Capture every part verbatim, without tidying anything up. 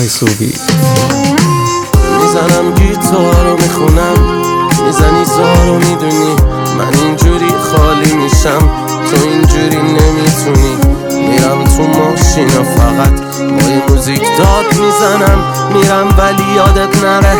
آیسوبی میزنم گیتار رو میخونم، میزنی زار رو میدونی من اینجوری خالی میشم، تو اینجوری نمیتونی. میرم تو ماشینا فقط با یه موزیک داد میزنم، میرم ولی یادت نره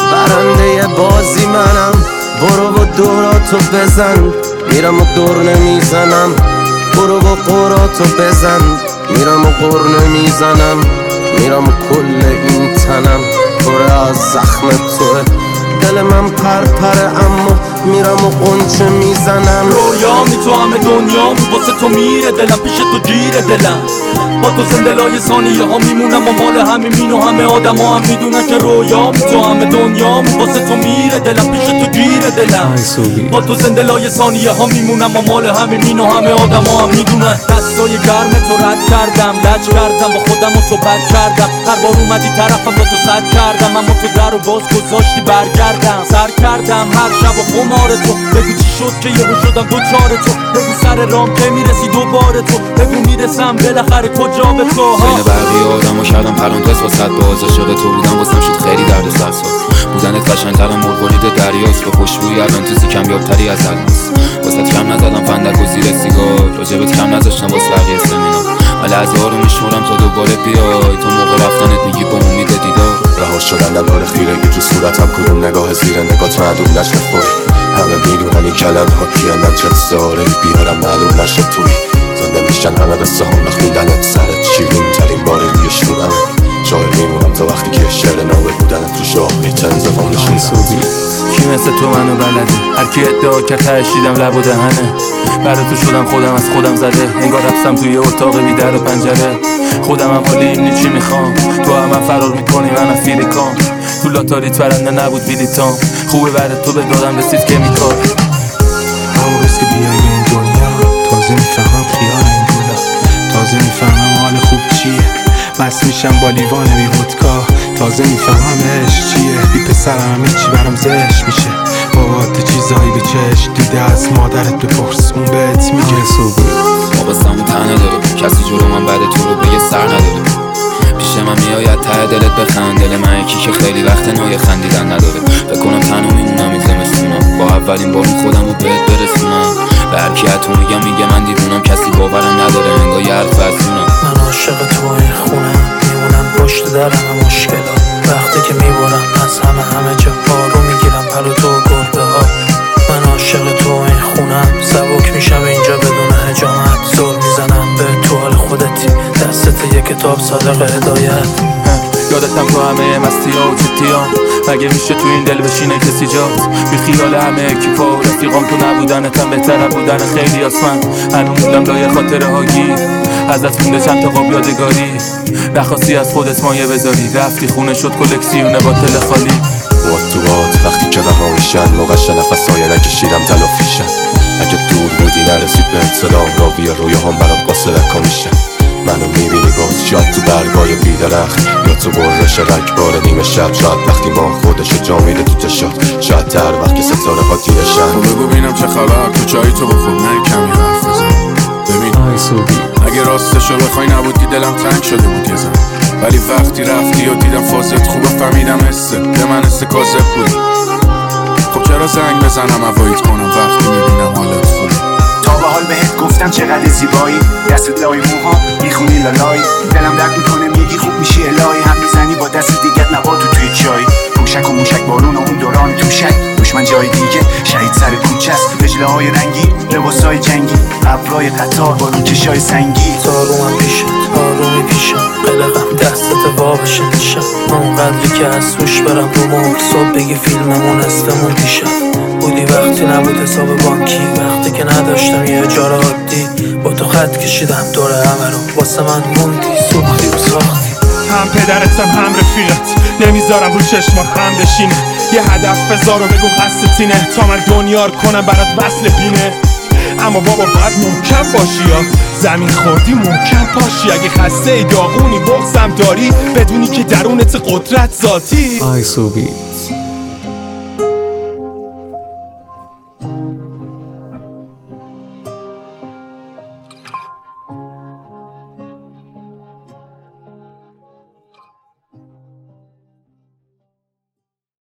برنده بازی منم. برو و دوراتو بزن، میرم و دور نمیزنم. برو و قوراتو بزن، میرم و قور نمیزنم. میرم و کل این تنم پر از زخم توه، دل من پرپره اما میرم و قنچه میزنم. رویامی تو همه دنیامی، واسه تو میره دلم، پیش تو گیره دلم. با تو زنده لای ثانیه ها میمونم و مال همه مین و همه آدم ها هم میدونن که رویامی تو همه دنیامی، واسه تو میره دلم، پیش تو گیره دلم. با تو زنده لای ثانیه ها میمونم و مال همه مین و همه آدم ها هم میدونن. دستای گرم تو رد کردم، لج کردم با خودم و تو بد کردم. هر بار اومدی طرفم با تو صد کردم، اما تو در و باز گذاشتی برگردم. سر کردم هر شب و خمار تو، بگو چی شد که یهو شدم دوچار تو. بگو سر رام که میرسی دوباره تو، بگو میرسم بالاخره کجا به تو. بین بقیه آدم ها کردم پرانتز واسد باز، عاشق تو بودم واسم شد خیلی درد سرساز. بودنت قشنگ‌ترم مرغولیده دریاست، به خوشبویی الانتوزی کمیابتری از الماس. واسه کم نزدم فندک و زیر سیگار، راجبت کم نذاشتم واسه بقیه سمینار. ولی از رو میشورم تا دوباره بیای، تو موقع رفتنت میگی با امید دیدار. رها شدن دلار خیرگی تو صورتم، کدوم نگاه زیر نگات معلوم نشد خوری. همه میدونن این کلم ها کیه، من چه ساره بیارم معلوم نشد توی. زنده میشن همه قصه هم بخوندنت، سرت شیرین ترین بار روی شونم. شاعر میمونم تا وقتی که شعر ناوه بودنت تو شاهی تنزفان نشونم. کی مثل تو منو بلده، هر کی ادعا که تشیدم لب و دهنه. برای تو شدم خودم از خودم زده، انگار رفتم توی اتاق بی در و پنجره. خودم هم حالی این چی میخوام، تو هم, هم فرار میکنی من افریکام. تو لاتاریت برنده نبود بیلیتام، خوبه برای تو به دادم رسید که میکار. همون روز که بیای به این دنیا، تازه میفهمم خیال این گولا. تازه میفهمم حال خوب چیه، مست میشم با لیوان بی ودکا. تازه میفهمم عشق چیه، بی پسرم همه چی برام زشت میشه. بابات چیزایی به چشم دیده از مادرت بپرس، اون بهت میگه. ما بستمون تنه داره، کسی جلو من بعد تو رو بگه سر نداره. پیش من میآید ته دلت بخند، دل من یکی که خیلی وقت نایه خندیدن نداره. بکنم تنها میمونم این زمستونم، با اولین بار خودم رو بهت برسونم. به هر کی تو میگم میگه من دیوونم، کسی باورم نداره انگار یه حرف ازونم. من عاشق تو این خونم، میمونم پشت در همه مشکلات. وقتی که میبرم از همه همه جا بارو میگیرم پلو تو و گربه ها. من عاشق تو این خونم، سبک میشم اینجا بدون حجامت. زور میزنم به تو حال خودتی، دستت یه کتاب صادق هدایت. یادتم تو همه مستی ها و جدی ها، مگه میشه تو این دل بشینه کسی جات؟ بی خیال همه اکیپا و رفیقام، تو نبودنتم بهتر بودن خیلی آسمن. هنوز موندم لای خاطره هایی، ازت مونده چند تا قاب یادگاری. نخواستی از خودت مایه بذاری، رفتی خونه شد کلکسیونه با تل خالی. وات تو وات وقتی که رها میشن، موقعش نفسای نکشیدم تلافیشن. اگه دور بودی نرسید به صدام، راوی رویه هم برام قاسه رکا میشن. منو میبینی باز شاید تو برگای بیدرخت، یا تو برش رکبار نیمه شب. شاید وقتی ما خودشو جا میده تو چشات، شاید تر وقت که ستاره ها دیرشن. تو بگو بینم چه خبر، تو چایی تو بخور نه کمی حرف بزن. ببین آیسوبی اگه راستشو بخوای نبودی دلم تنگ شده بود یه زن. ولی وقتی رفتی و دیدم فازت خوبه فهمیدم حسه به من حس کاذب بود. خب چرا زنگ بزنم اوایت کنم وقتی میبینم حالت خوبه. تا به حال بهت گفتم چقدر زیبایی، دستت لای موها میخونی لالای. دلم درد میکنه میگی خوب میشی الهی، هم میزنی با دست دیگت نباتو توی چای. موشک و موشک بارون و اون دوران توشک، دشمن جای دیگه شهید سر کوچه است. رجله های رنگی لباسای جنگی، ابرای قطار با روکشای سنگی. زارومم پیشت آرومی پیشم، قلقم دستت وا بشه نشم. اونقدری که از سوش برم رو مهر، صبح بگی فیلممون استمون دیشب. بودی وقتی نبود حساب بانکی، وقتی که نداشتم یه اجاره عادی. با تو خط کشیدم دور همه رو، واسه من موندی سوختی و ساختی. هم پدرتم هم رفیقت، نمیذارم رو چشمات هم بشینه. یه هدف بذار و بگو قصدت اینه، تا من دنیا رو کنم برات وصل بینه. اما بابا باید محکم باشی، یا زمین خوردی محکم پاشی. اگه خسته ای داغونی بغضم داری، بدونی که درونت قدرت ذاتی. آیسوبی